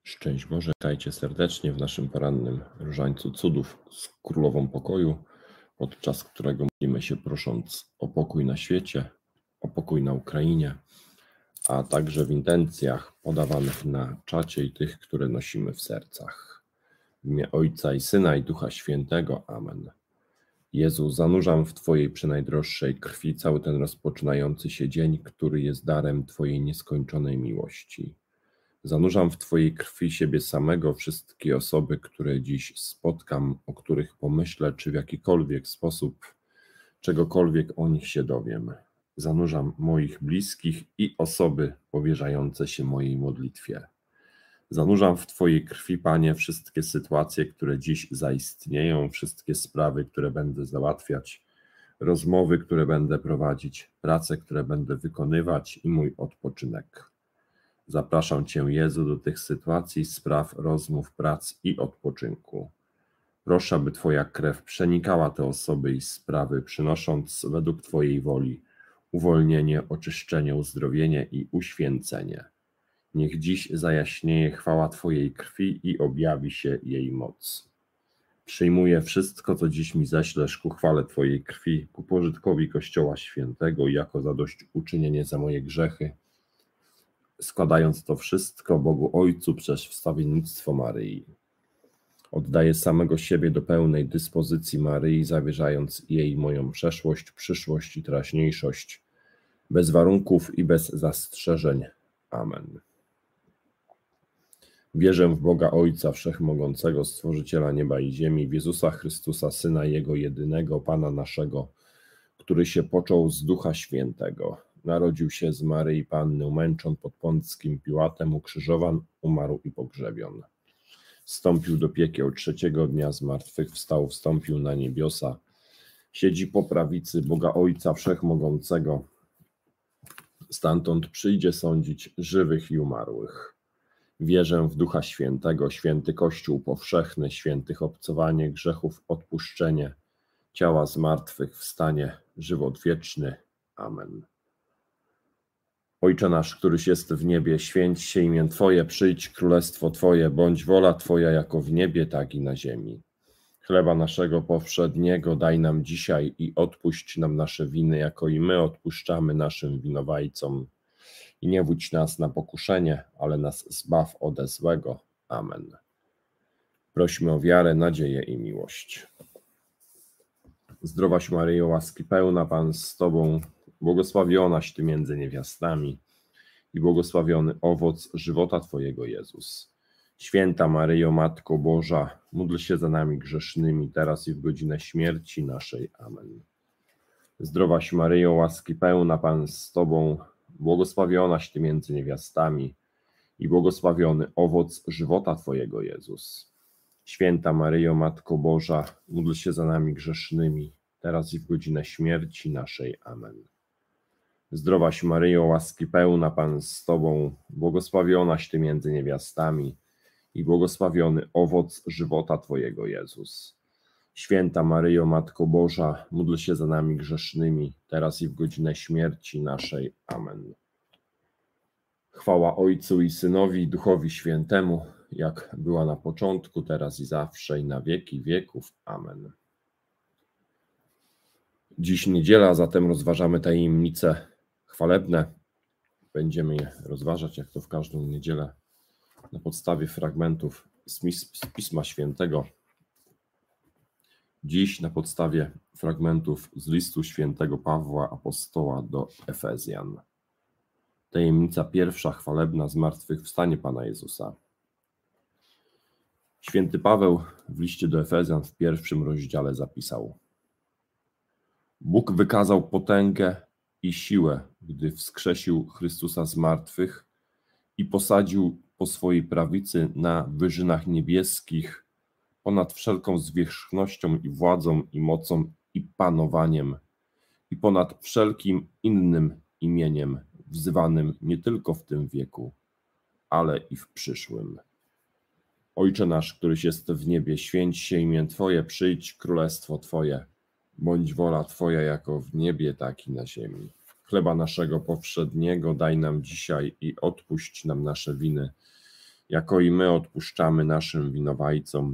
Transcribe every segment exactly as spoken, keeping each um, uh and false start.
Szczęść Boże, witajcie serdecznie w naszym porannym różańcu cudów z Królową Pokoju, podczas którego modlimy się prosząc o pokój na świecie, o pokój na Ukrainie, a także w intencjach podawanych na czacie i tych, które nosimy w sercach. W imię Ojca i Syna i Ducha Świętego. Amen. Jezu, zanurzam w Twojej przenajdroższej krwi cały ten rozpoczynający się dzień, który jest darem Twojej nieskończonej miłości. Zanurzam w Twojej krwi siebie samego, wszystkie osoby, które dziś spotkam, o których pomyślę, czy w jakikolwiek sposób czegokolwiek o nich się dowiem. Zanurzam moich bliskich i osoby powierzające się mojej modlitwie. Zanurzam w Twojej krwi, Panie, wszystkie sytuacje, które dziś zaistnieją, wszystkie sprawy, które będę załatwiać, rozmowy, które będę prowadzić, prace, które będę wykonywać i mój odpoczynek. Zapraszam Cię, Jezu, do tych sytuacji, spraw, rozmów, prac i odpoczynku. Proszę, aby Twoja krew przenikała te osoby i sprawy, przynosząc według Twojej woli uwolnienie, oczyszczenie, uzdrowienie i uświęcenie. Niech dziś zajaśnieje chwała Twojej krwi i objawi się jej moc. Przyjmuję wszystko, co dziś mi ześlesz ku chwale Twojej krwi, ku pożytkowi Kościoła Świętego i jako zadośćuczynienie za moje grzechy, składając to wszystko Bogu Ojcu przez wstawiennictwo Maryi. Oddaję samego siebie do pełnej dyspozycji Maryi, zawierzając jej moją przeszłość, przyszłość i teraźniejszość, bez warunków i bez zastrzeżeń. Amen. Wierzę w Boga Ojca Wszechmogącego, Stworzyciela nieba i ziemi, w Jezusa Chrystusa, Syna Jego jedynego, Pana naszego, który się począł z Ducha Świętego. Narodził się z Maryi Panny, umęczon pod Pąckim Piłatem, ukrzyżowan, umarł i pogrzebion. Wstąpił do piekieł, trzeciego dnia z martwych wstał, wstąpił na niebiosa, siedzi po prawicy Boga Ojca Wszechmogącego, stamtąd przyjdzie sądzić żywych i umarłych. Wierzę w Ducha Świętego, święty Kościół powszechny, świętych obcowanie grzechów, odpuszczenie, ciała z martwych wstanie, żywot wieczny. Amen. Ojcze nasz, któryś jest w niebie, święć się imię Twoje, przyjdź królestwo Twoje, bądź wola Twoja jako w niebie, tak i na ziemi. Chleba naszego powszedniego daj nam dzisiaj i odpuść nam nasze winy, jako i my odpuszczamy naszym winowajcom. I nie wódź nas na pokuszenie, ale nas zbaw ode złego. Amen. Prośmy o wiarę, nadzieję i miłość. Zdrowaś Maryjo, łaski pełna, Pan z Tobą, błogosławionaś Ty między niewiastami i błogosławiony owoc żywota Twojego, Jezus. Święta Maryjo, Matko Boża, módl się za nami grzesznymi, teraz i w godzinę śmierci naszej. Amen. Zdrowaś Maryjo, łaski pełna, Pan z Tobą, błogosławionaś Ty między niewiastami i błogosławiony owoc żywota Twojego, Jezus. Święta Maryjo, Matko Boża, módl się za nami grzesznymi, teraz i w godzinę śmierci naszej. Amen. Zdrowaś Maryjo, łaski pełna, Pan z Tobą, błogosławionaś Ty między niewiastami i błogosławiony owoc żywota Twojego, Jezus. Święta Maryjo, Matko Boża, módl się za nami grzesznymi, teraz i w godzinę śmierci naszej. Amen. Chwała Ojcu i Synowi i Duchowi Świętemu, jak była na początku, teraz i zawsze, i na wieki wieków. Amen. Dziś niedziela, zatem rozważamy tajemnice chwalebne. Będziemy je rozważać, jak to w każdą niedzielę, na podstawie fragmentów z Pisma Świętego. Dziś na podstawie fragmentów z listu świętego Pawła Apostoła do Efezjan. Tajemnica pierwsza chwalebna, zmartwychwstanie Pana Jezusa. Święty Paweł w liście do Efezjan w pierwszym rozdziale zapisał: Bóg wykazał potęgę i siłę, gdy wskrzesił Chrystusa z martwych i posadził po swojej prawicy na wyżynach niebieskich, ponad wszelką zwierzchnością i władzą i mocą i panowaniem i ponad wszelkim innym imieniem wzywanym nie tylko w tym wieku, ale i w przyszłym. Ojcze nasz, któryś jest w niebie, święć się imię Twoje, przyjdź królestwo Twoje, bądź wola Twoja jako w niebie, tak i na ziemi. Chleba naszego powszedniego daj nam dzisiaj i odpuść nam nasze winy, jako i my odpuszczamy naszym winowajcom.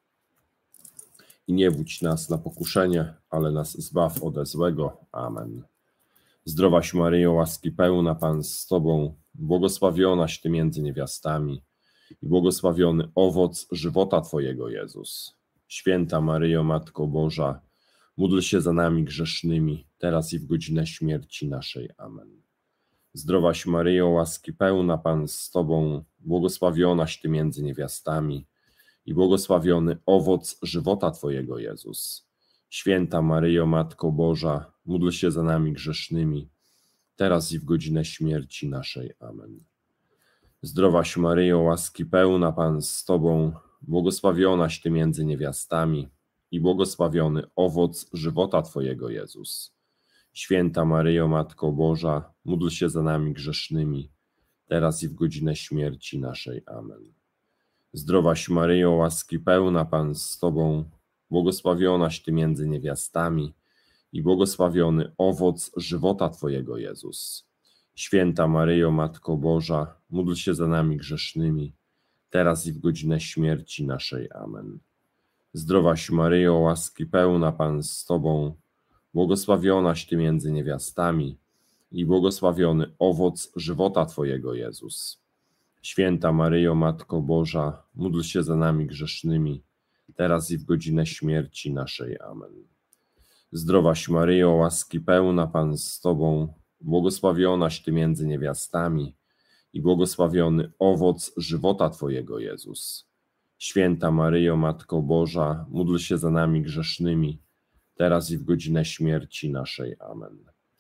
I nie wódź nas na pokuszenie, ale nas zbaw ode złego. Amen. Zdrowaś Maryjo, łaski pełna, Pan z Tobą, błogosławionaś Ty między niewiastami i błogosławiony owoc żywota Twojego, Jezus. Święta Maryjo, Matko Boża, módl się za nami grzesznymi, teraz i w godzinę śmierci naszej. Amen. Zdrowaś Maryjo, łaski pełna, Pan z Tobą, błogosławionaś Ty między niewiastami i błogosławiony owoc żywota Twojego, Jezus. Święta Maryjo, Matko Boża, módl się za nami grzesznymi, teraz i w godzinę śmierci naszej. Amen. Zdrowaś Maryjo, łaski pełna, Pan z Tobą, błogosławionaś Ty między niewiastami i błogosławiony owoc żywota Twojego, Jezus. Święta Maryjo, Matko Boża, módl się za nami grzesznymi, teraz i w godzinę śmierci naszej. Amen. Zdrowaś Maryjo, łaski pełna, Pan z Tobą, błogosławionaś Ty między niewiastami i błogosławiony owoc żywota Twojego, Jezus. Święta Maryjo, Matko Boża, módl się za nami grzesznymi, teraz i w godzinę śmierci naszej. Amen. Zdrowaś Maryjo, łaski pełna, Pan z Tobą, błogosławionaś Ty między niewiastami i błogosławiony owoc żywota Twojego, Jezus. Święta Maryjo, Matko Boża, módl się za nami grzesznymi, teraz i w godzinę śmierci naszej. Amen. Zdrowaś Maryjo, łaski pełna, Pan z Tobą, błogosławionaś Ty między niewiastami i błogosławiony owoc żywota Twojego, Jezus. Święta Maryjo, Matko Boża, módl się za nami grzesznymi, teraz i w godzinę śmierci naszej. Amen.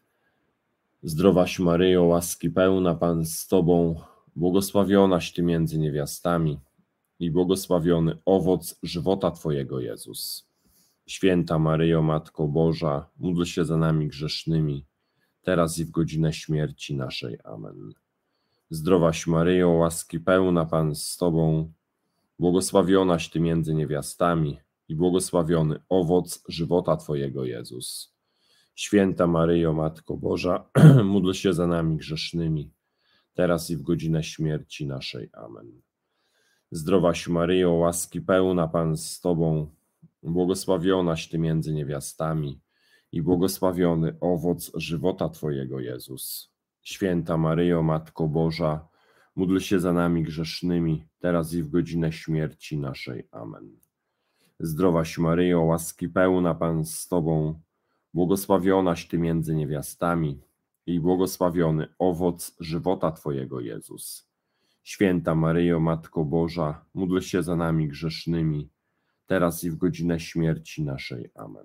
Zdrowaś Maryjo, łaski pełna, Pan z Tobą, błogosławionaś Ty między niewiastami i błogosławiony owoc żywota Twojego, Jezus. Święta Maryjo, Matko Boża, módl się za nami grzesznymi, teraz i w godzinę śmierci naszej. Amen. Zdrowaś Maryjo, łaski pełna, Pan z Tobą, błogosławionaś Ty między niewiastami i błogosławiony owoc żywota Twojego, Jezus. Święta Maryjo, Matko Boża, módl się za nami grzesznymi, teraz i w godzinę śmierci naszej. Amen. Zdrowaś Maryjo, łaski pełna, Pan z Tobą, błogosławionaś Ty między niewiastami i błogosławiony owoc żywota Twojego, Jezus. Święta Maryjo, Matko Boża, módl się za nami grzesznymi, teraz i w godzinę śmierci naszej. Amen. Zdrowaś Maryjo, łaski pełna, Pan z Tobą, błogosławionaś Ty między niewiastami i błogosławiony owoc żywota Twojego, Jezus. Święta Maryjo, Matko Boża, módl się za nami grzesznymi, teraz i w godzinę śmierci naszej. Amen.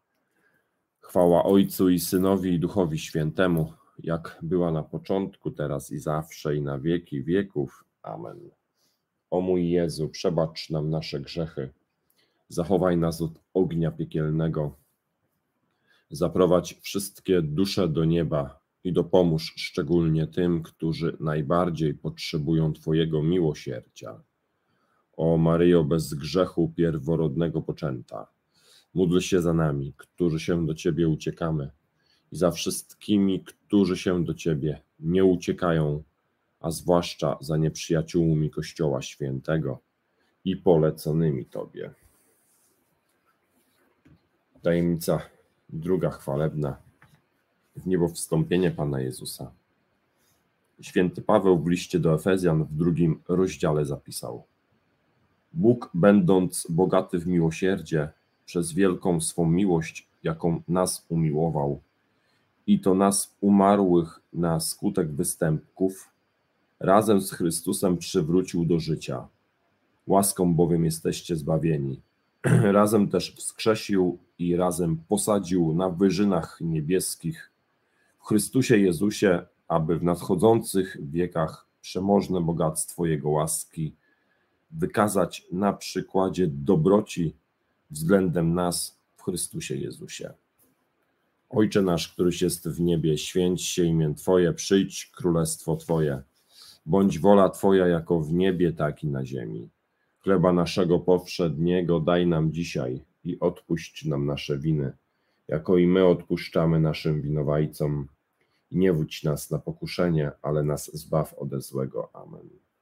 Chwała Ojcu i Synowi i Duchowi Świętemu, jak była na początku, teraz i zawsze, i na wieki wieków. Amen. O mój Jezu, przebacz nam nasze grzechy, zachowaj nas od ognia piekielnego, zaprowadź wszystkie dusze do nieba i dopomóż szczególnie tym, którzy najbardziej potrzebują Twojego miłosierdzia. O Maryjo, bez grzechu pierworodnego poczęta, módl się za nami, którzy się do Ciebie uciekamy, i za wszystkimi, którzy się do Ciebie nie uciekają, a zwłaszcza za nieprzyjaciółmi Kościoła Świętego i poleconymi Tobie. Tajemnica druga chwalebna. W niebo wstąpienie Pana Jezusa. Święty Paweł w liście do Efezjan w drugim rozdziale zapisał: Bóg, będąc bogaty w miłosierdzie, przez wielką swą miłość, jaką nas umiłował, i to nas umarłych na skutek występków, razem z Chrystusem przywrócił do życia. Łaską bowiem jesteście zbawieni. Razem też wskrzesił i razem posadził na wyżynach niebieskich w Chrystusie Jezusie, aby w nadchodzących wiekach przemożne bogactwo Jego łaski wykazać na przykładzie dobroci względem nas w Chrystusie Jezusie. Ojcze nasz, któryś jest w niebie, święć się imię Twoje, przyjdź królestwo Twoje. Bądź wola Twoja jako w niebie, tak i na ziemi. Chleba naszego powszedniego daj nam dzisiaj i odpuść nam nasze winy, jako i my odpuszczamy naszym winowajcom. I nie wódź nas na pokuszenie, ale nas zbaw ode złego. Amen.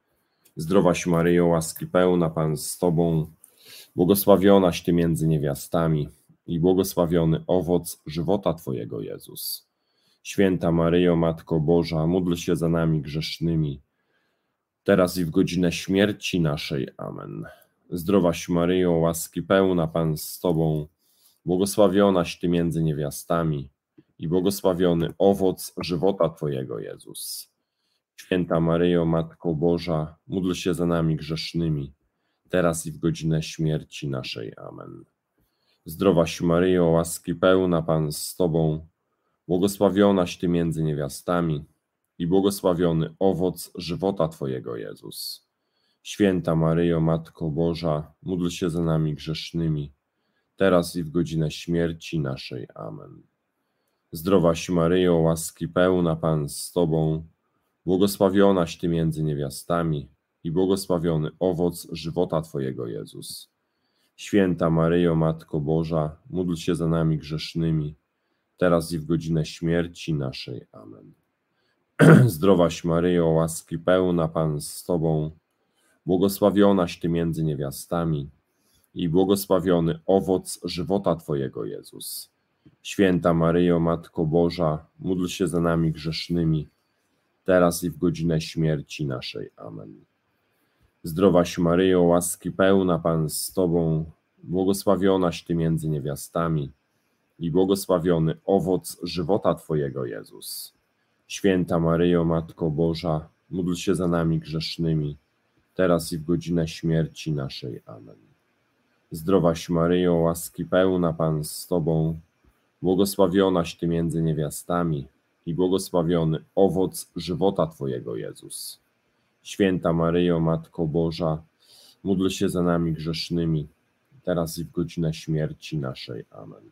Zdrowaś Maryjo, łaski pełna, Pan z Tobą, błogosławionaś Ty między niewiastami i błogosławiony owoc żywota Twojego, Jezus. Święta Maryjo, Matko Boża, módl się za nami grzesznymi, teraz i w godzinę śmierci naszej. Amen. Zdrowaś Maryjo, łaski pełna, Pan z Tobą, błogosławionaś Ty między niewiastami i błogosławiony owoc żywota Twojego, Jezus. Święta Maryjo, Matko Boża, módl się za nami grzesznymi, teraz i w godzinę śmierci naszej. Amen. Zdrowaś Maryjo, łaski pełna, Pan z Tobą, błogosławionaś Ty między niewiastami i błogosławiony owoc żywota Twojego, Jezus. Święta Maryjo, Matko Boża, módl się za nami grzesznymi, teraz i w godzinę śmierci naszej. Amen. Zdrowaś Maryjo, łaski pełna, Pan z Tobą, błogosławionaś Ty między niewiastami i błogosławiony owoc żywota Twojego, Jezus. Święta Maryjo, Matko Boża, módl się za nami grzesznymi, teraz i w godzinę śmierci naszej. Amen. Zdrowaś Maryjo, łaski pełna, Pan z Tobą, błogosławionaś Ty między niewiastami i błogosławiony owoc żywota Twojego, Jezus. Święta Maryjo, Matko Boża, módl się za nami grzesznymi, teraz i w godzinę śmierci naszej. Amen. Zdrowaś Maryjo, łaski pełna, Pan z Tobą, błogosławionaś Ty między niewiastami i błogosławiony owoc żywota Twojego, Jezus. Święta Maryjo, Matko Boża, módl się za nami grzesznymi, teraz i w godzinę śmierci naszej. Amen. Zdrowaś Maryjo, łaski pełna, Pan z Tobą, błogosławionaś Ty między niewiastami i błogosławiony owoc żywota Twojego, Jezus. Święta Maryjo, Matko Boża, módl się za nami grzesznymi, teraz i w godzinę śmierci naszej. Amen.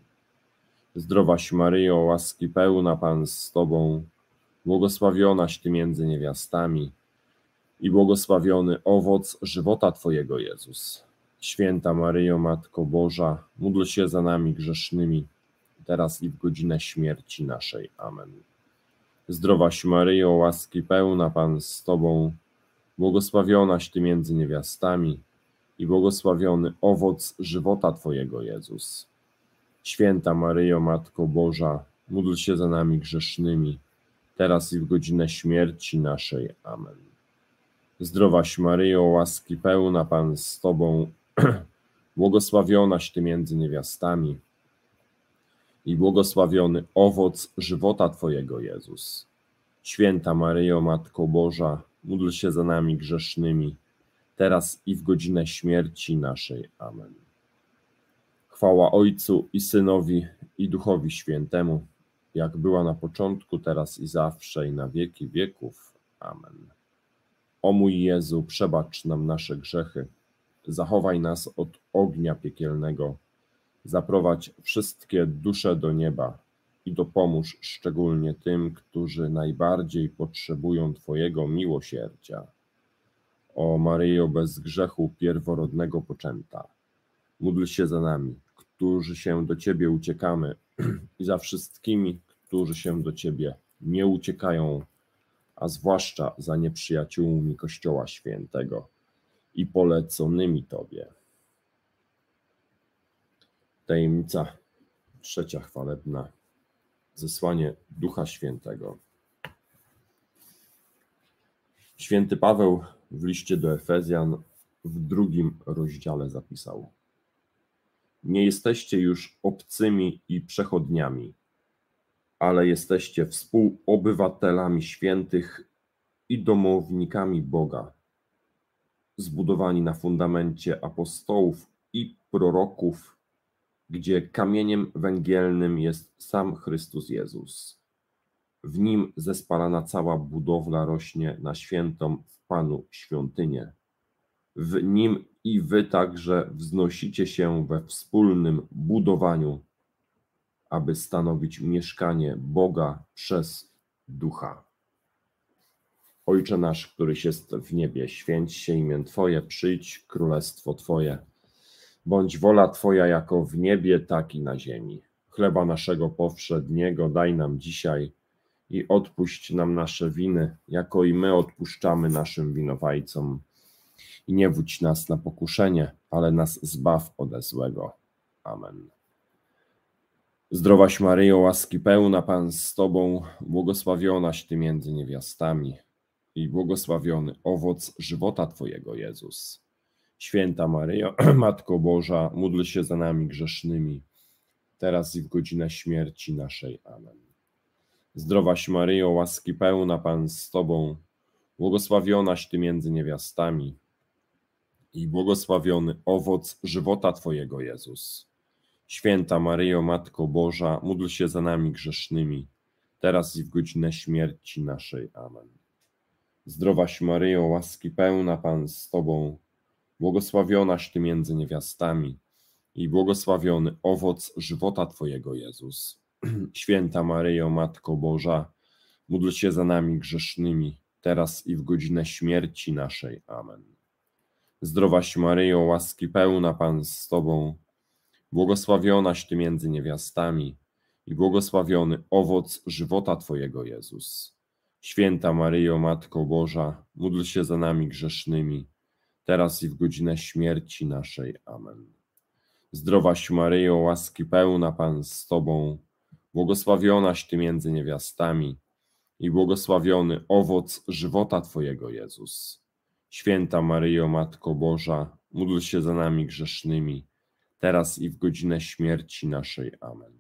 Zdrowaś Maryjo, łaski pełna, Pan z Tobą, błogosławionaś Ty między niewiastami i błogosławiony owoc żywota Twojego, Jezus. Święta Maryjo, Matko Boża, módl się za nami grzesznymi, teraz i w godzinę śmierci naszej. Amen. Zdrowaś Maryjo, łaski pełna, Pan z Tobą, błogosławionaś Ty między niewiastami i błogosławiony owoc żywota Twojego, Jezus. Święta Maryjo, Matko Boża, módl się za nami grzesznymi, teraz i w godzinę śmierci naszej. Amen. Zdrowaś Maryjo, łaski pełna, Pan z Tobą, błogosławionaś Ty między niewiastami i błogosławiony owoc żywota Twojego, Jezus. Święta Maryjo, Matko Boża, módl się za nami grzesznymi, teraz i w godzinę śmierci naszej. Amen. Chwała Ojcu i Synowi i Duchowi Świętemu, jak była na początku, teraz i zawsze, i na wieki wieków. Amen. O mój Jezu, przebacz nam nasze grzechy, zachowaj nas od ognia piekielnego, zaprowadź wszystkie dusze do nieba i dopomóż szczególnie tym, którzy najbardziej potrzebują Twojego miłosierdzia. O Maryjo, bez grzechu pierworodnego poczęta, módl się za nami, którzy się do Ciebie uciekamy, i za wszystkimi, którzy się do Ciebie nie uciekają, a zwłaszcza za nieprzyjaciółmi Kościoła Świętego i poleconymi Tobie. Tajemnica trzecia chwalebna. Zesłanie Ducha Świętego. Święty Paweł w liście do Efezjan w drugim rozdziale zapisał: nie jesteście już obcymi i przechodniami, ale jesteście współobywatelami świętych i domownikami Boga, zbudowani na fundamencie apostołów i proroków, gdzie kamieniem węgielnym jest sam Chrystus Jezus. W Nim zespalana cała budowla rośnie na świętą w Panu świątynię. W Nim i wy także wznosicie się we wspólnym budowaniu, aby stanowić mieszkanie Boga przez Ducha. Ojcze nasz, któryś jest w niebie, święć się imię Twoje, przyjdź królestwo Twoje. Bądź wola Twoja jako w niebie, tak i na ziemi. Chleba naszego powszedniego daj nam dzisiaj i odpuść nam nasze winy, jako i my odpuszczamy naszym winowajcom. i nie wódź nas na pokuszenie, ale nas zbaw ode złego. Amen. Zdrowaś Maryjo, łaski pełna, Pan z Tobą, błogosławionaś Ty między niewiastami i błogosławiony owoc żywota Twojego, Jezus. Święta Maryjo, Matko Boża, módl się za nami grzesznymi, teraz i w godzinę śmierci naszej. Amen. Zdrowaś Maryjo, łaski pełna, Pan z Tobą, błogosławionaś Ty między niewiastami i błogosławiony owoc żywota Twojego, Jezus. Święta Maryjo, Matko Boża, módl się za nami grzesznymi, teraz i w godzinę śmierci naszej. Amen. Zdrowaś Maryjo, łaski pełna, Pan z Tobą, błogosławionaś Ty między niewiastami i błogosławiony owoc żywota Twojego, Jezus. Święta Maryjo, Matko Boża, módl się za nami grzesznymi, teraz i w godzinę śmierci naszej. Amen. Zdrowaś Maryjo, łaski pełna, Pan z Tobą, błogosławionaś Ty między niewiastami i błogosławiony owoc żywota Twojego, Jezus. Święta Maryjo, Matko Boża, módl się za nami grzesznymi, teraz i w godzinę śmierci naszej. Amen. Zdrowaś Maryjo, łaski pełna, Pan z Tobą, błogosławionaś Ty między niewiastami i błogosławiony owoc żywota Twojego, Jezus. Święta Maryjo, Matko Boża, módl się za nami grzesznymi, teraz i w godzinę śmierci naszej. Amen.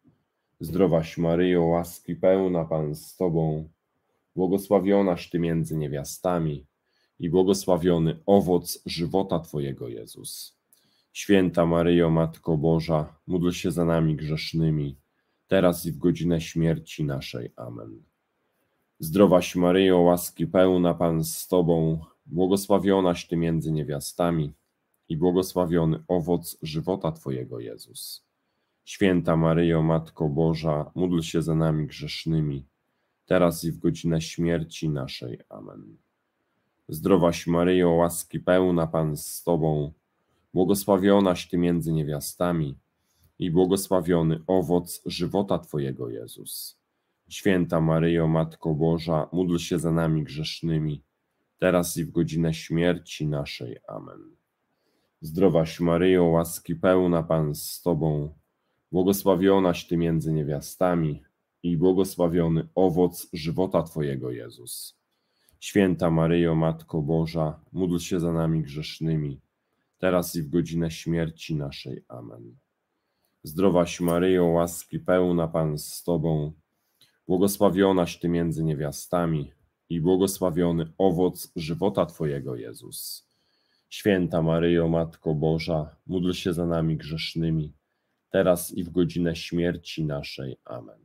Zdrowaś Maryjo, łaski pełna, Pan z Tobą, błogosławionaś Ty między niewiastami i błogosławiony owoc żywota Twojego, Jezus. Święta Maryjo, Matko Boża, módl się za nami grzesznymi, teraz i w godzinę śmierci naszej. Amen. Zdrowaś Maryjo, łaski pełna, Pan z Tobą, błogosławionaś Ty między niewiastami i błogosławiony owoc żywota Twojego, Jezus. Święta Maryjo, Matko Boża, módl się za nami grzesznymi, teraz i w godzinę śmierci naszej. Amen. Zdrowaś Maryjo, łaski pełna, Pan z Tobą, błogosławionaś Ty między niewiastami i błogosławiony owoc żywota Twojego, Jezus. Święta Maryjo, Matko Boża, módl się za nami grzesznymi, teraz i w godzinę śmierci naszej. Amen. Zdrowaś Maryjo, łaski pełna, Pan z Tobą, błogosławionaś Ty między niewiastami i błogosławiony owoc żywota Twojego, Jezus. Święta Maryjo, Matko Boża, módl się za nami grzesznymi, teraz i w godzinę śmierci naszej. Amen. Zdrowaś Maryjo, łaski pełna, Pan z Tobą, błogosławionaś Ty między niewiastami i błogosławiony owoc żywota Twojego, Jezus. Święta Maryjo, Matko Boża, módl się za nami grzesznymi, teraz i w godzinę śmierci naszej. Amen.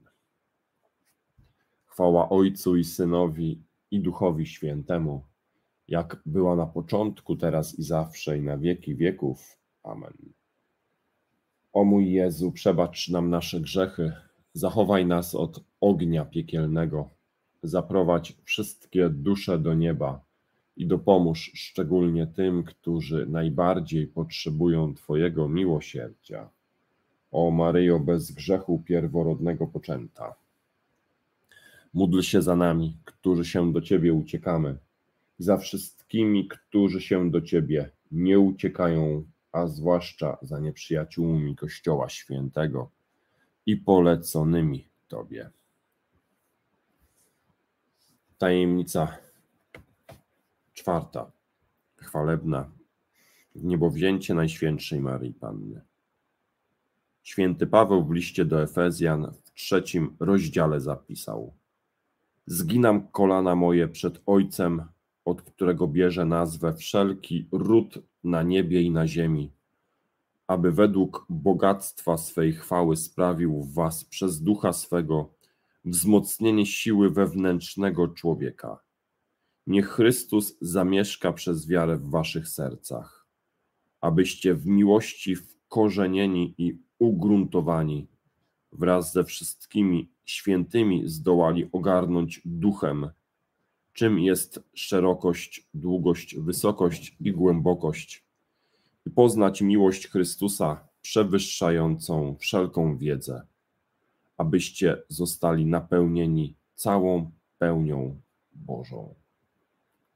Chwała Ojcu i Synowi i Duchowi Świętemu, jak była na początku, teraz i zawsze, i na wieki wieków. Amen. O mój Jezu, przebacz nam nasze grzechy, zachowaj nas od ognia piekielnego, zaprowadź wszystkie dusze do nieba i dopomóż szczególnie tym, którzy najbardziej potrzebują Twojego miłosierdzia. O Maryjo, bez grzechu pierworodnego poczęta, módl się za nami, którzy się do Ciebie uciekamy, za wszystkimi, którzy się do Ciebie nie uciekają, a zwłaszcza za nieprzyjaciółmi Kościoła Świętego i poleconymi Tobie. Tajemnica czwarta, chwalebna, wniebowzięcie Najświętszej Maryi Panny. Święty Paweł w liście do Efezjan w trzecim rozdziale zapisał: Zginam kolana moje przed Ojcem, od którego bierze nazwę wszelki ród na niebie i na ziemi, aby według bogactwa swej chwały sprawił w was przez Ducha swego wzmocnienie siły wewnętrznego człowieka. Niech Chrystus zamieszka przez wiarę w waszych sercach, abyście w miłości wkorzenieni i ugruntowani wraz ze wszystkimi świętymi zdołali ogarnąć duchem, czym jest szerokość, długość, wysokość i głębokość, i poznać miłość Chrystusa przewyższającą wszelką wiedzę, abyście zostali napełnieni całą pełnią Bożą.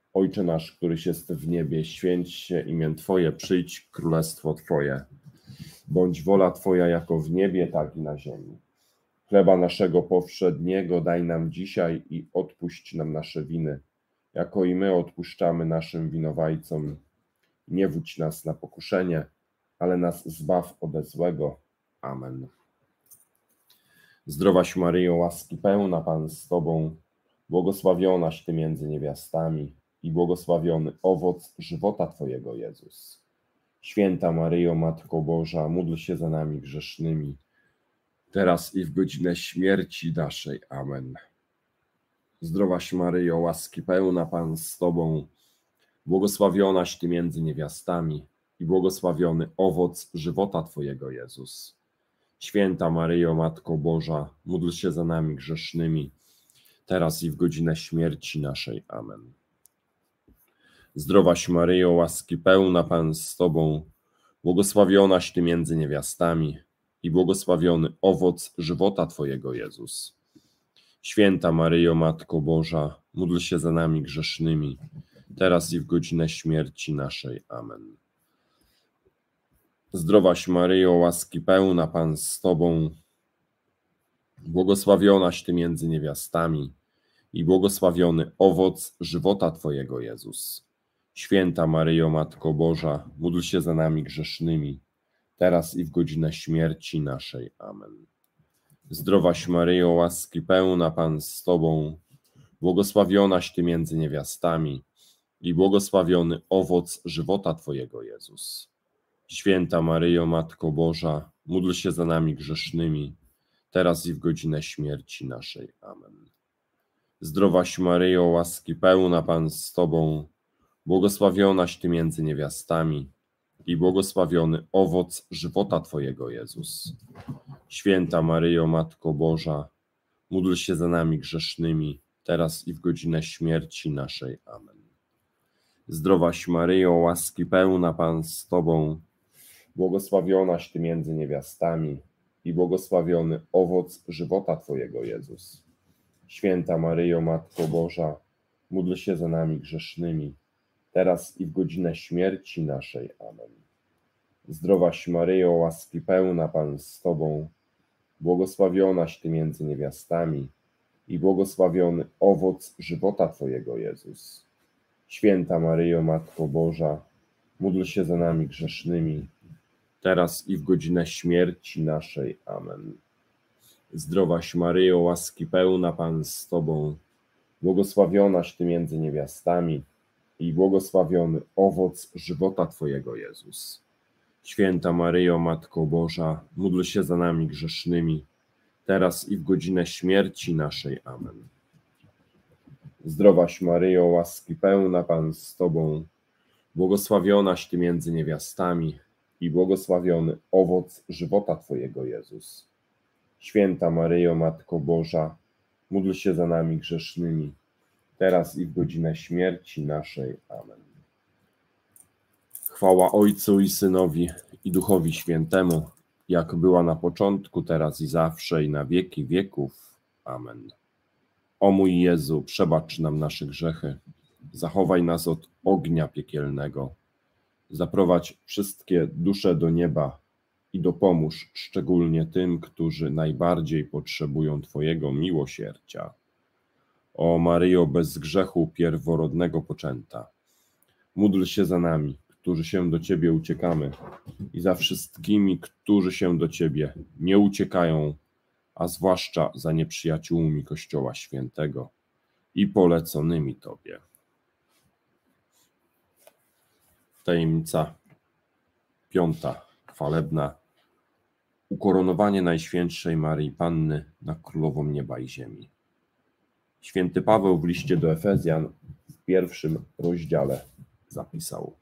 Ojcze nasz, któryś jest w niebie, święć się imię Twoje, przyjdź królestwo Twoje. Bądź wola Twoja jako w niebie, tak i na ziemi. Chleba naszego powszedniego daj nam dzisiaj i odpuść nam nasze winy, jako i my odpuszczamy naszym winowajcom. Nie wódź nas na pokuszenie, ale nas zbaw ode złego. Amen. Zdrowaś Maryjo, łaski pełna, Pan z Tobą, błogosławionaś Ty między niewiastami i błogosławiony owoc żywota Twojego, Jezus. Święta Maryjo, Matko Boża, módl się za nami grzesznymi, teraz i w godzinę śmierci naszej. Amen. Zdrowaś Maryjo, łaski pełna, Pan z Tobą, błogosławionaś Ty między niewiastami i błogosławiony owoc żywota Twojego, Jezus. Święta Maryjo, Matko Boża, módl się za nami grzesznymi, teraz i w godzinę śmierci naszej. Amen. Zdrowaś Maryjo, łaski pełna, Pan z Tobą, błogosławionaś Ty między niewiastami i błogosławiony owoc żywota Twojego, Jezus. Święta Maryjo, Matko Boża, módl się za nami grzesznymi, teraz i w godzinę śmierci naszej. Amen. Zdrowaś Maryjo, łaski pełna, Pan z Tobą, błogosławionaś Ty między niewiastami i błogosławiony owoc żywota Twojego, Jezus. Święta Maryjo, Matko Boża, módl się za nami grzesznymi, teraz i w godzinę śmierci naszej. Amen. Zdrowaś Maryjo, łaski pełna, Pan z Tobą, błogosławionaś Ty między niewiastami i błogosławiony owoc żywota Twojego, Jezus. Święta Maryjo, Matko Boża, módl się za nami grzesznymi, teraz i w godzinę śmierci naszej. Amen. Zdrowaś Maryjo, łaski pełna, Pan z Tobą, błogosławionaś Ty między niewiastami i błogosławiony owoc żywota Twojego, Jezus. Święta Maryjo, Matko Boża, módl się za nami grzesznymi, teraz i w godzinę śmierci naszej. Amen. Zdrowaś Maryjo, łaski pełna, Pan z Tobą, błogosławionaś Ty między niewiastami i błogosławiony owoc żywota Twojego, Jezus. Święta Maryjo, Matko Boża, módl się za nami grzesznymi, teraz i w godzinę śmierci naszej. Amen. Zdrowaś Maryjo, łaski pełna, Pan z Tobą, błogosławionaś Ty między niewiastami i błogosławiony owoc żywota Twojego, Jezus. Święta Maryjo, Matko Boża, módl się za nami grzesznymi, teraz i w godzinę śmierci naszej. Amen. Zdrowaś Maryjo, łaski pełna, Pan z Tobą, błogosławionaś Ty między niewiastami i błogosławiony owoc żywota Twojego, Jezus. Święta Maryjo, Matko Boża, módl się za nami grzesznymi, teraz i w godzinę śmierci naszej. Amen. Zdrowaś Maryjo, łaski pełna, Pan z Tobą, błogosławionaś Ty między niewiastami i błogosławiony owoc żywota Twojego, Jezus. Święta Maryjo, Matko Boża, módl się za nami grzesznymi, teraz i w godzinę śmierci naszej. Amen. Chwała Ojcu i Synowi i Duchowi Świętemu, jak była na początku, teraz i zawsze, i na wieki wieków. Amen. O mój Jezu, przebacz nam nasze grzechy, zachowaj nas od ognia piekielnego, zaprowadź wszystkie dusze do nieba i dopomóż szczególnie tym, którzy najbardziej potrzebują Twojego miłosierdzia. O Maryjo, bez grzechu pierworodnego poczęta, módl się za nami, którzy się do Ciebie uciekamy, i za wszystkimi, którzy się do Ciebie nie uciekają, a zwłaszcza za nieprzyjaciółmi Kościoła Świętego i poleconymi Tobie. Tajemnica piąta, chwalebna. Ukoronowanie Najświętszej Maryi Panny na Królową Nieba i Ziemi. Święty Paweł w liście do Efezjan w pierwszym rozdziale zapisał: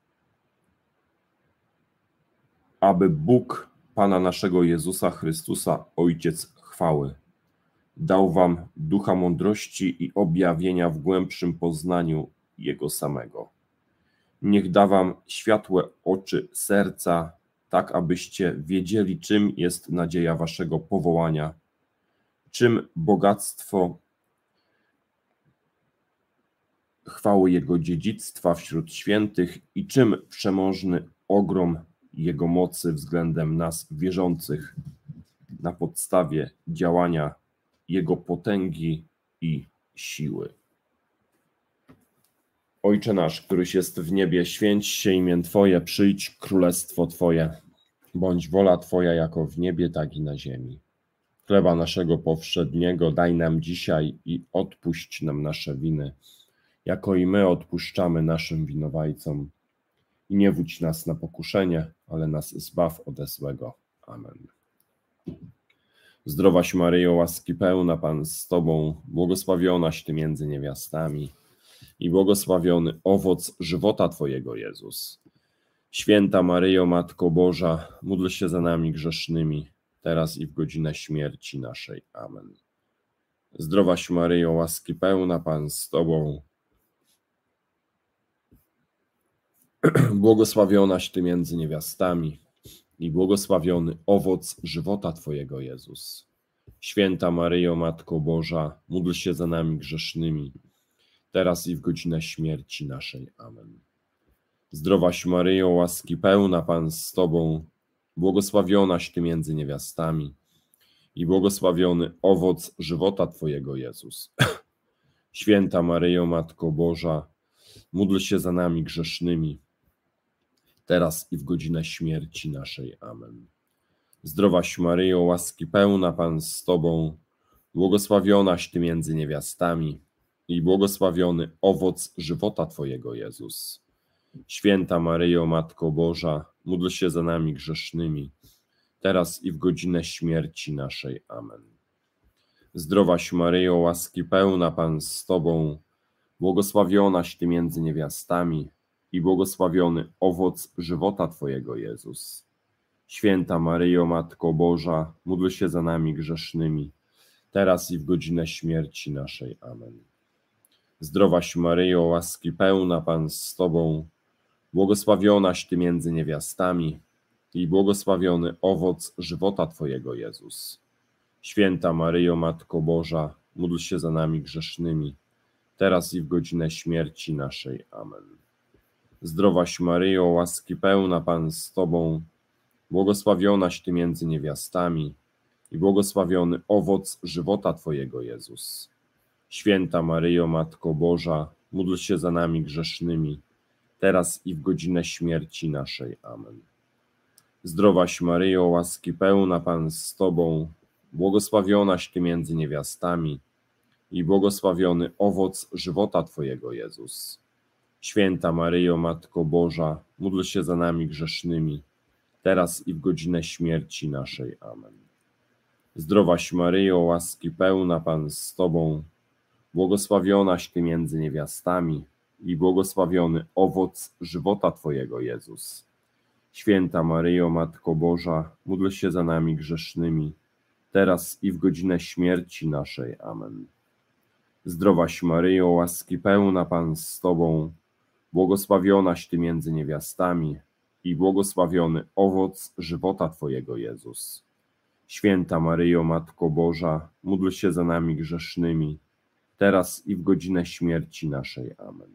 aby Bóg Pana naszego Jezusa Chrystusa, Ojciec chwały, dał wam ducha mądrości i objawienia w głębszym poznaniu Jego samego. Niech da wam światłe oczy serca, tak abyście wiedzieli, czym jest nadzieja waszego powołania, czym bogactwo chwały Jego dziedzictwa wśród świętych i czym przemożny ogrom Jego mocy względem nas wierzących na podstawie działania Jego potęgi i siły. Ojcze nasz, któryś jest w niebie, święć się imię Twoje, przyjdź królestwo Twoje, bądź wola Twoja jako w niebie, tak i na ziemi. Chleba naszego powszedniego daj nam dzisiaj i odpuść nam nasze winy, jako i my odpuszczamy naszym winowajcom. I nie wódź nas na pokuszenie, ale nas zbaw ode złego. Amen. Zdrowaś Maryjo, łaski pełna, Pan z Tobą, błogosławionaś Ty między niewiastami i błogosławiony owoc żywota Twojego, Jezus. Święta Maryjo, Matko Boża, módl się za nami grzesznymi, teraz i w godzinę śmierci naszej. Amen. Zdrowaś Maryjo, łaski pełna, Pan z Tobą, błogosławionaś Ty między niewiastami i błogosławiony owoc żywota Twojego, Jezus. Święta Maryjo, Matko Boża, módl się za nami grzesznymi, teraz i w godzinę śmierci naszej. Amen. Zdrowaś Maryjo, łaski pełna, Pan z Tobą, błogosławionaś Ty między niewiastami i błogosławiony owoc żywota Twojego, Jezus. Święta Maryjo, Matko Boża, módl się za nami grzesznymi, teraz i w godzinę śmierci naszej. Amen. Zdrowaś Maryjo, łaski pełna, Pan z Tobą, błogosławionaś Ty między niewiastami i błogosławiony owoc żywota Twojego, Jezus. Święta Maryjo, Matko Boża, módl się za nami grzesznymi, teraz i w godzinę śmierci naszej. Amen. Zdrowaś Maryjo, łaski pełna, Pan z Tobą, błogosławionaś Ty między niewiastami i błogosławiony owoc żywota Twojego, Jezus. Święta Maryjo, Matko Boża, módl się za nami grzesznymi, teraz i w godzinę śmierci naszej. Amen. Zdrowaś Maryjo, łaski pełna, Pan z Tobą, błogosławionaś Ty między niewiastami i błogosławiony owoc żywota Twojego, Jezus. Święta Maryjo, Matko Boża, módl się za nami grzesznymi, teraz i w godzinę śmierci naszej. Amen. Zdrowaś Maryjo, łaski pełna, Pan z Tobą, błogosławionaś Ty między niewiastami i błogosławiony owoc żywota Twojego, Jezus. Święta Maryjo, Matko Boża, módl się za nami grzesznymi, teraz i w godzinę śmierci naszej. Amen. Zdrowaś Maryjo, łaski pełna, Pan z Tobą, błogosławionaś Ty między niewiastami i błogosławiony owoc żywota Twojego, Jezus. Święta Maryjo, Matko Boża, módl się za nami grzesznymi, teraz i w godzinę śmierci naszej. Amen. Zdrowaś Maryjo, łaski pełna, Pan z Tobą, błogosławionaś Ty między niewiastami i błogosławiony owoc żywota Twojego, Jezus. Święta Maryjo, Matko Boża, módl się za nami grzesznymi, teraz i w godzinę śmierci naszej. Amen. Zdrowaś Maryjo, łaski pełna, Pan z Tobą, błogosławionaś Ty między niewiastami i błogosławiony owoc żywota Twojego, Jezus. Święta Maryjo, Matko Boża, módl się za nami grzesznymi, teraz i w godzinę śmierci naszej. Amen.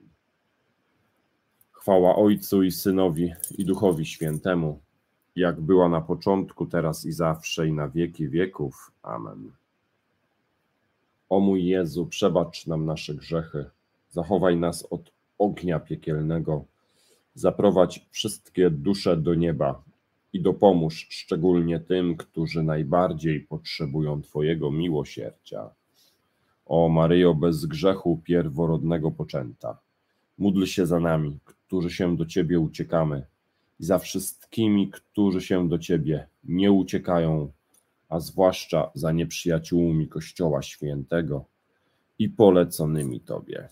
Chwała Ojcu i Synowi i Duchowi Świętemu, jak była na początku, teraz i zawsze, i na wieki wieków. Amen. O mój Jezu, przebacz nam nasze grzechy, zachowaj nas od ognia piekielnego, zaprowadź wszystkie dusze do nieba i dopomóż szczególnie tym, którzy najbardziej potrzebują Twojego miłosierdzia. O Maryjo, bez grzechu pierworodnego poczęta, módl się za nami, którzy się do Ciebie uciekamy, i za wszystkimi, którzy się do Ciebie nie uciekają, a zwłaszcza za nieprzyjaciółmi Kościoła Świętego i poleconymi Tobie.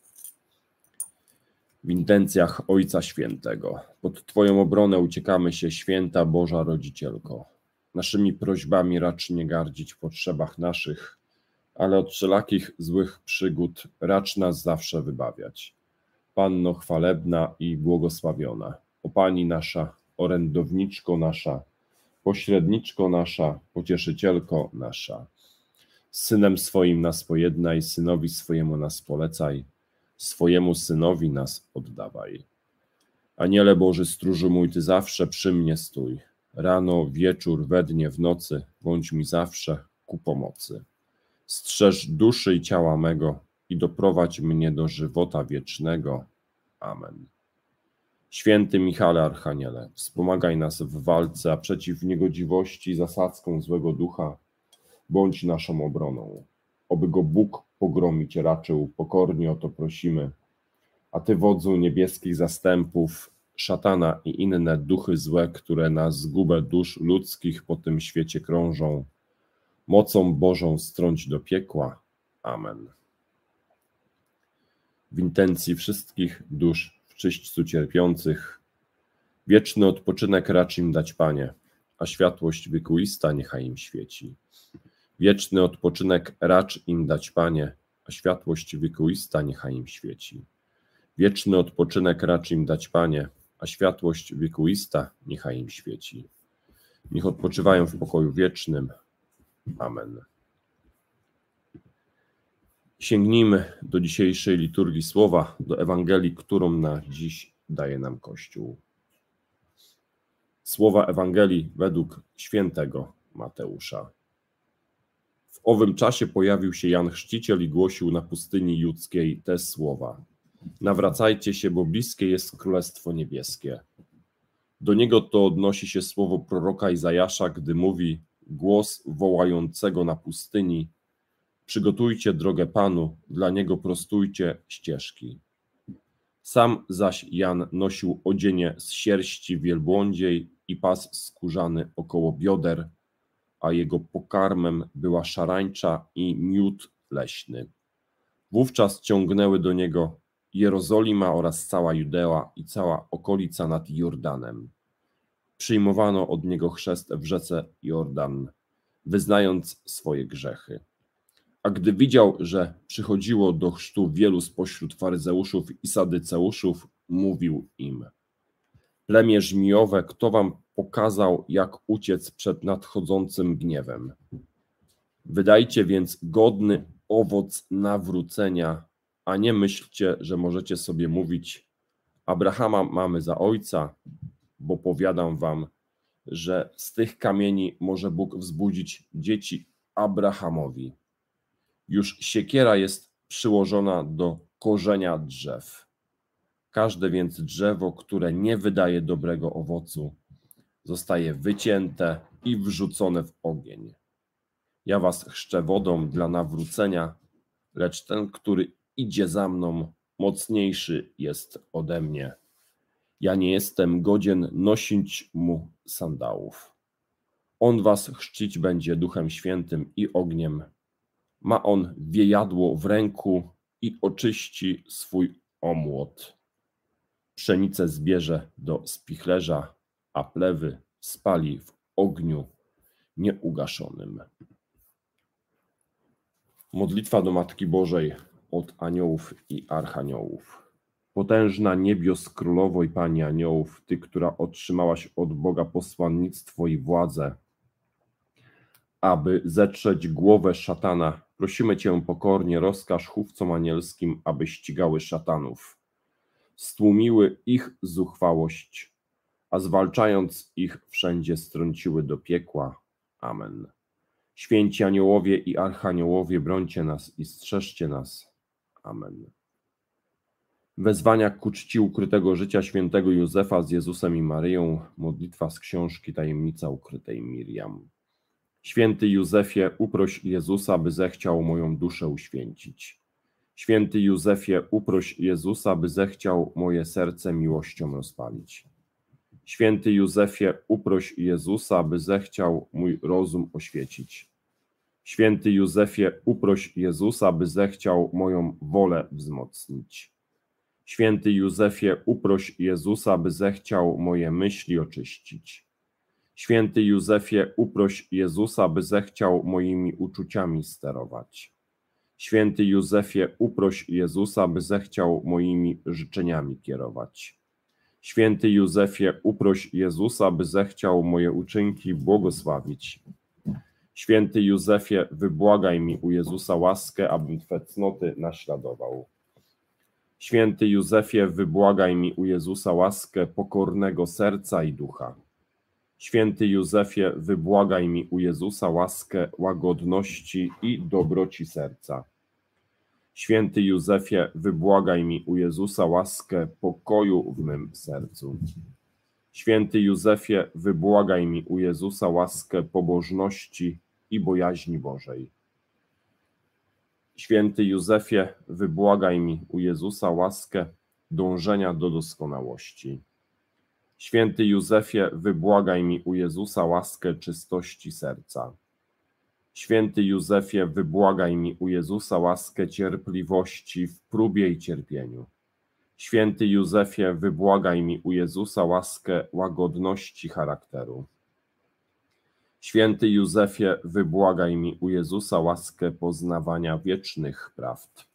W intencjach Ojca Świętego, pod Twoją obronę uciekamy się, Święta Boża Rodzicielko. Naszymi prośbami racz nie gardzić w potrzebach naszych, ale od wszelakich złych przygód racz nas zawsze wybawiać. Panno chwalebna i błogosławiona, o Pani nasza, orędowniczko nasza, pośredniczko nasza, pocieszycielko nasza. Z Synem swoim nas pojednaj, Synowi swojemu nas polecaj, swojemu Synowi nas oddawaj. Aniele Boży, stróżu mój, Ty zawsze przy mnie stój. Rano, wieczór, we dnie, w nocy, bądź mi zawsze ku pomocy. Strzeż duszy i ciała mego i doprowadź mnie do żywota wiecznego. Amen. Święty Michale Archaniele, wspomagaj nas w walce, a przeciw niegodziwości zasadzką złego ducha bądź naszą obroną. Oby go Bóg pogromić raczył, pokornie o to prosimy. A Ty, wodzu niebieskich zastępów, szatana i inne duchy złe, które na zgubę dusz ludzkich po tym świecie krążą, mocą Bożą strąć do piekła. Amen. W intencji wszystkich dusz w czyśćcu cierpiących, wieczny odpoczynek racz im dać, Panie, a światłość wiekuista niechaj im świeci. Wieczny odpoczynek racz im dać, Panie, a światłość wiekuista niechaj im świeci. Wieczny odpoczynek racz im dać, Panie, a światłość wiekuista niechaj im świeci. Niech odpoczywają w pokoju wiecznym. Amen. Sięgnijmy do dzisiejszej liturgii słowa, do Ewangelii, którą na dziś daje nam Kościół. Słowa Ewangelii według świętego Mateusza. W owym czasie pojawił się Jan Chrzciciel i głosił na pustyni judzkiej te słowa. Nawracajcie się, bo bliskie jest Królestwo Niebieskie. Do niego to odnosi się słowo proroka Izajasza, gdy mówi: głos wołającego na pustyni: przygotujcie drogę Panu, dla niego prostujcie ścieżki. Sam zaś Jan nosił odzienie z sierści wielbłądziej i pas skórzany około bioder, a jego pokarmem była szarańcza i miód leśny. Wówczas ciągnęły do niego Jerozolima oraz cała Judea i cała okolica nad Jordanem. Przyjmowano od niego chrzest w rzece Jordan, wyznając swoje grzechy. A gdy widział, że przychodziło do chrztu wielu spośród faryzeuszów i sadyceuszów, mówił im: plemię żmijowe, kto wam pokazał, jak uciec przed nadchodzącym gniewem? Wydajcie więc godny owoc nawrócenia, a nie myślcie, że możecie sobie mówić: Abrahama mamy za ojca, bo powiadam wam, że z tych kamieni może Bóg wzbudzić dzieci Abrahamowi. Już siekiera jest przyłożona do korzenia drzew. Każde więc drzewo, które nie wydaje dobrego owocu, zostaje wycięte i wrzucone w ogień. Ja was chrzczę wodą dla nawrócenia, lecz ten, który idzie za mną, mocniejszy jest ode mnie. Ja nie jestem godzien nosić mu sandałów. On was chrzcić będzie Duchem Świętym i ogniem. Ma on wiejadło w ręku i oczyści swój omłot. Pszenicę zbierze do spichlerza, a plewy spali w ogniu nieugaszonym. Modlitwa do Matki Bożej od aniołów i archaniołów. Potężna niebios królowo i Pani aniołów, Ty, która otrzymałaś od Boga posłannictwo i władzę, aby zetrzeć głowę szatana, prosimy Cię pokornie, rozkaż chówcom anielskim, aby ścigały szatanów, stłumiły ich zuchwałość, a zwalczając ich wszędzie strąciły do piekła. Amen. Święci aniołowie i archaniołowie, brońcie nas i strzeżcie nas. Amen. Wezwania ku czci ukrytego życia świętego Józefa z Jezusem i Maryją. Modlitwa z książki Tajemnica ukrytej Miriam. Święty Józefie, uproś Jezusa, by zechciał moją duszę uświęcić. Święty Józefie, uproś Jezusa, by zechciał moje serce miłością rozpalić. Święty Józefie, uproś Jezusa, by zechciał mój rozum oświecić. Święty Józefie, uproś Jezusa, by zechciał moją wolę wzmocnić. Święty Józefie, uproś Jezusa, by zechciał moje myśli oczyścić. Święty Józefie, uproś Jezusa, by zechciał moimi uczuciami sterować. Święty Józefie, uproś Jezusa, by zechciał moimi życzeniami kierować. Święty Józefie, uproś Jezusa, by zechciał moje uczynki błogosławić. Święty Józefie, wybłagaj mi u Jezusa łaskę, abym Twe cnoty naśladował. Święty Józefie, wybłagaj mi u Jezusa łaskę pokornego serca i ducha. Święty Józefie, wybłagaj mi u Jezusa łaskę łagodności i dobroci serca. Święty Józefie, wybłagaj mi u Jezusa łaskę pokoju w mym sercu. Święty Józefie, wybłagaj mi u Jezusa łaskę pobożności i bojaźni Bożej. Święty Józefie, wybłagaj mi u Jezusa łaskę dążenia do doskonałości. Święty Józefie, wybłagaj mi u Jezusa łaskę czystości serca. Święty Józefie, wybłagaj mi u Jezusa łaskę cierpliwości w próbie i cierpieniu. Święty Józefie, wybłagaj mi u Jezusa łaskę łagodności charakteru. Święty Józefie, wybłagaj mi u Jezusa łaskę poznawania wiecznych prawd.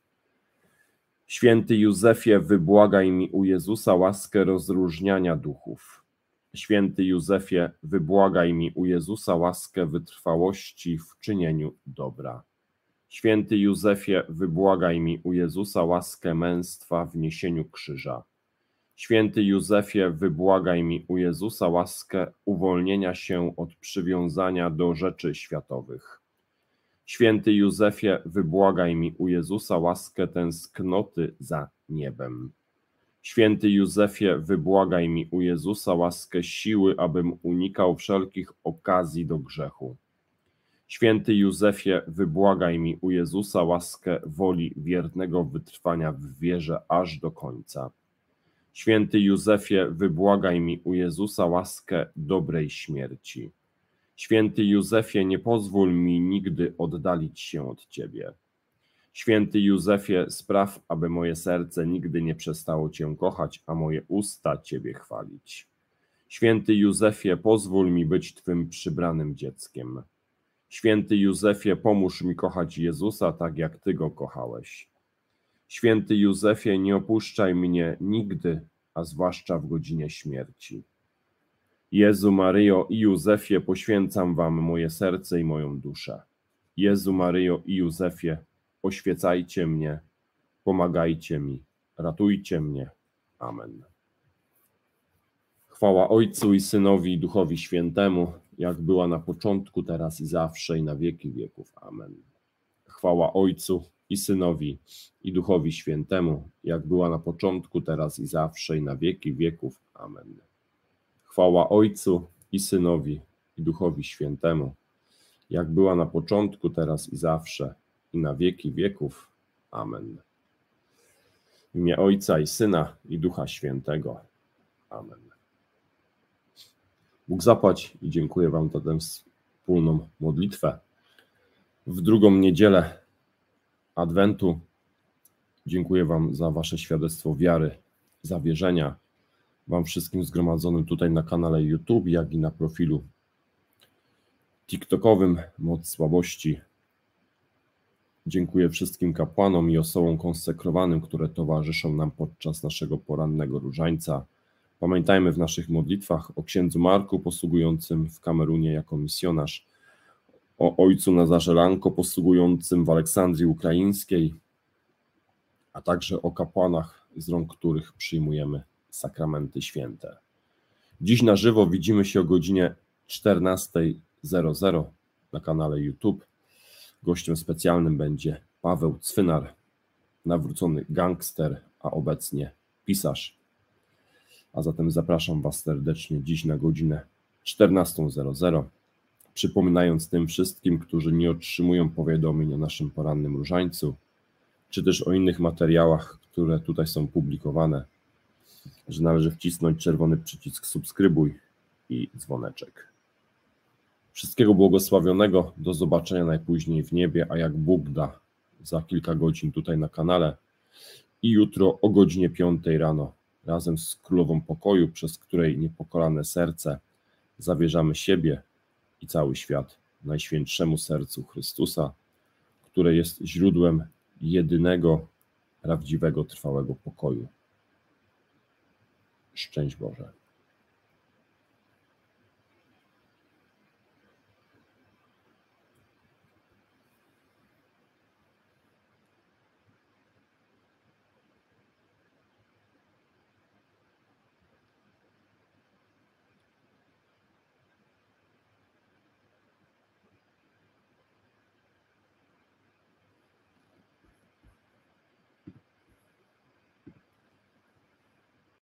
Święty Józefie, wybłagaj mi u Jezusa łaskę rozróżniania duchów. Święty Józefie, wybłagaj mi u Jezusa łaskę wytrwałości w czynieniu dobra. Święty Józefie, wybłagaj mi u Jezusa łaskę męstwa w niesieniu krzyża. Święty Józefie, wybłagaj mi u Jezusa łaskę uwolnienia się od przywiązania do rzeczy światowych. Święty Józefie, wybłagaj mi u Jezusa łaskę tęsknoty za niebem. Święty Józefie, wybłagaj mi u Jezusa łaskę siły, abym unikał wszelkich okazji do grzechu. Święty Józefie, wybłagaj mi u Jezusa łaskę woli wiernego wytrwania w wierze aż do końca. Święty Józefie, wybłagaj mi u Jezusa łaskę dobrej śmierci. Święty Józefie, nie pozwól mi nigdy oddalić się od Ciebie. Święty Józefie, spraw, aby moje serce nigdy nie przestało Cię kochać, a moje usta Ciebie chwalić. Święty Józefie, pozwól mi być Twym przybranym dzieckiem. Święty Józefie, pomóż mi kochać Jezusa tak, jak Ty Go kochałeś. Święty Józefie, nie opuszczaj mnie nigdy, a zwłaszcza w godzinie śmierci. Jezu, Maryjo i Józefie, poświęcam Wam moje serce i moją duszę. Jezu, Maryjo i Józefie, oświecajcie mnie, pomagajcie mi, ratujcie mnie. Amen. Chwała Ojcu i Synowi i Duchowi Świętemu, jak była na początku, teraz i zawsze, i na wieki wieków. Amen. Chwała Ojcu i Synowi i Duchowi Świętemu, jak była na początku, teraz i zawsze, i na wieki wieków. Amen. Chwała Ojcu i Synowi i Duchowi Świętemu, jak była na początku, teraz i zawsze, i na wieki wieków. Amen. W imię Ojca i Syna i Ducha Świętego. Amen. Bóg zapłać i dziękuję Wam za tę wspólną modlitwę. W drugą niedzielę Adwentu dziękuję Wam za Wasze świadectwo wiary, zawierzenia. Wam wszystkim zgromadzonym tutaj na kanale YouTube, jak i na profilu TikTokowym Moc Słabości. Dziękuję wszystkim kapłanom i osobom konsekrowanym, które towarzyszą nam podczas naszego porannego różańca. Pamiętajmy w naszych modlitwach o księdzu Marku posługującym w Kamerunie jako misjonarz, o ojcu Nazarze Lanko posługującym w Aleksandrii Ukraińskiej, a także o kapłanach, z rąk których przyjmujemy sakramenty święte. Dziś na żywo widzimy się o godzinie czternasta zero zero na kanale YouTube. Gościem specjalnym będzie Paweł Cwynar, nawrócony gangster, a obecnie pisarz. A zatem zapraszam Was serdecznie dziś na godzinę czternastą zero zero. Przypominając tym wszystkim, którzy nie otrzymują powiadomień o naszym porannym różańcu, czy też o innych materiałach, które tutaj są publikowane, że należy wcisnąć czerwony przycisk subskrybuj i dzwoneczek. Wszystkiego błogosławionego, do zobaczenia najpóźniej w niebie, a jak Bóg da, za kilka godzin tutaj na kanale i jutro o godzinie piątej rano razem z Królową Pokoju, przez której niepokalane serce zawierzamy siebie i cały świat Najświętszemu Sercu Chrystusa, które jest źródłem jedynego, prawdziwego, trwałego pokoju. Szczęść Boże.